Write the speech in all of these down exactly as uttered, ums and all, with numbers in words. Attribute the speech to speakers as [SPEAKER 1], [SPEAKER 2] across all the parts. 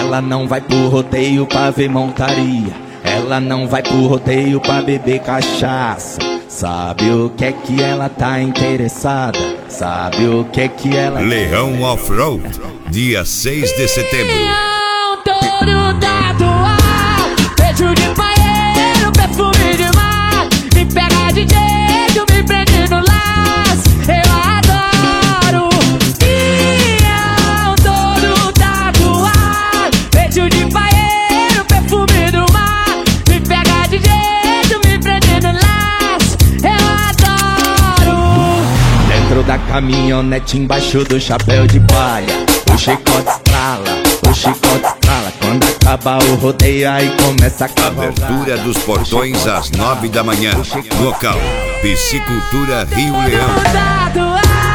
[SPEAKER 1] Ela não vai pro rodeio pra ver montaria. Ela não vai pro rodeio pra beber cachaça. Sabe o que é que ela tá interessada? Sabe o que é que ela...
[SPEAKER 2] Leão Off-Road, dia seis de setembro.
[SPEAKER 3] Leão todo tatuado, peito de paeiro, perfume de mar. Me pega de jeito, me prende no laço. Eu adoro. Leão todo tatuado, peito de paeiro, perfume do mar. Me pega de jeito, me prende no laço. Eu adoro.
[SPEAKER 1] Dentro da caminhonete, embaixo do chapéu de palha, o chicote estrala, o chicote estrala. Quando acaba o rodeio, aí começa a cavalgada.
[SPEAKER 2] Abertura dos portões às nove da manhã. Local: Piscicultura Rio Leão.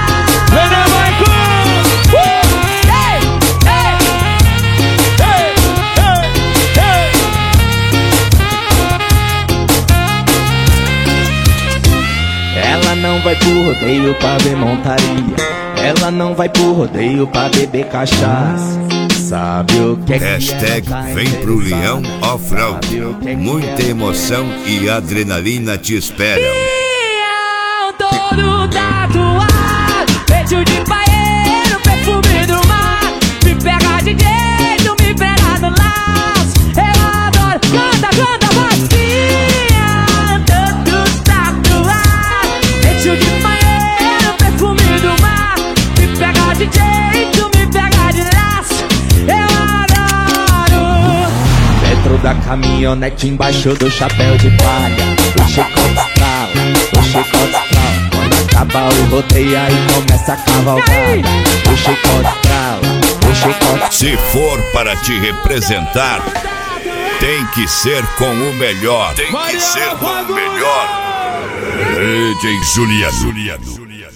[SPEAKER 1] Ela não vai pro rodeio pra ver montaria. Ela não vai pro rodeio pra beber cachaça. Sabe o que é que
[SPEAKER 2] Hashtag
[SPEAKER 1] ela tá
[SPEAKER 2] vem pro Leão
[SPEAKER 1] interessada?
[SPEAKER 2] Off-Road.
[SPEAKER 1] Sabe o que é que
[SPEAKER 2] Muita
[SPEAKER 1] ela-
[SPEAKER 2] emoção e adrenalina te esperam.
[SPEAKER 3] Leão todo tatuado, peito de paeiro, perfume do mar. Me pega de jeito, me pega no laço. Eu adoro. Canta, canta, vai. Leão todo tatuado, peito de paeiro, perfume do mar. Me pega de jeito, me pega de laço. Eu adoro.
[SPEAKER 1] Dentro da caminhonete, embaixo do chapéu de palha, o chicote estrala, o chicote estrala. Quando acaba o rodeio, aí começa a cavalgada. O chicote estrala, o chicote...
[SPEAKER 2] Se for para te representar, tem que ser com o melhor. Tem que ser com o melhor. D J Juliano.